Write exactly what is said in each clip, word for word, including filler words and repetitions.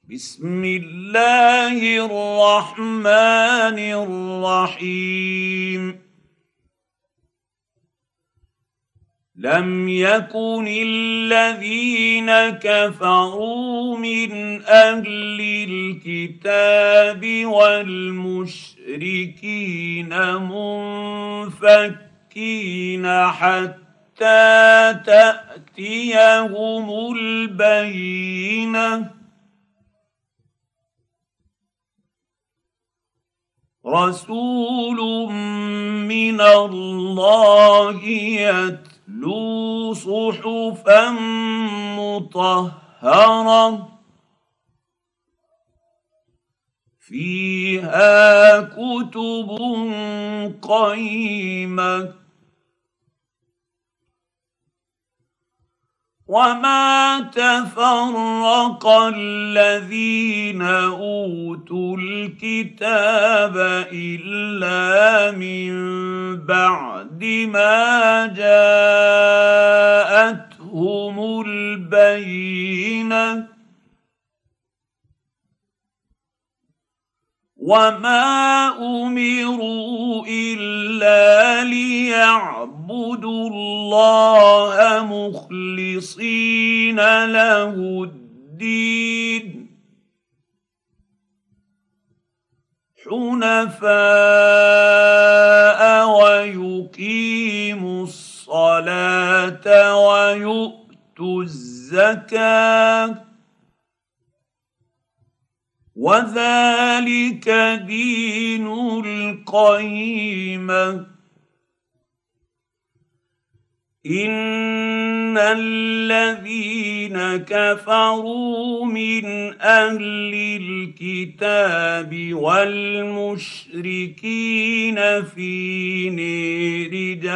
بسم الله الرحمن الرحيم. لم يكن الذين كفروا من أهل الكتاب والمشركين منفكين حتى تأتيهم البينة. رسول من الله يتلو صحفا مطهرة فيها كتب قيمة. وما تفرق الذين اوتوا الكتاب الا من بعد ما جاءتهم البينة. وما امروا الا ليعبدوا الله مخلصين له الدين حنفاء ويقيموا الصلاة ويؤتوا الزكاة وذلك دين القيمة. إن الذين كفروا من أهل الكتاب والمشركين في نير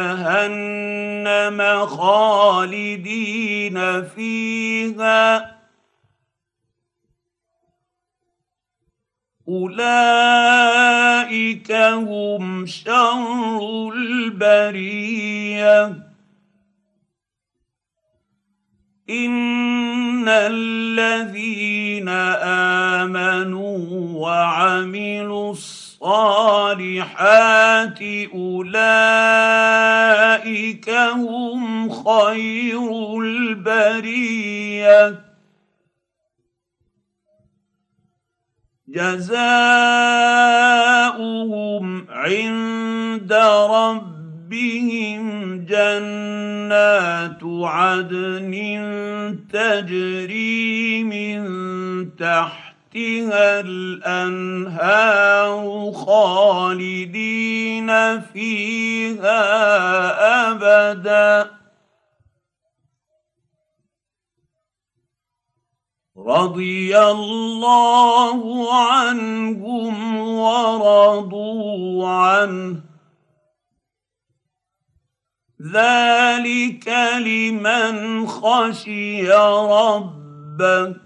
جهنم خالدين فيها أولئك هم شر البرية. إن الذين آمنوا وعملوا الصالحات أولئك هم خير البرية. جزاؤهم عند ربهم جنات عدن تجري من تحتها الأنهار خالدين فيها أبداً. رضي الله عنهم ورضوا عنه ذلك لمن خشي ربه.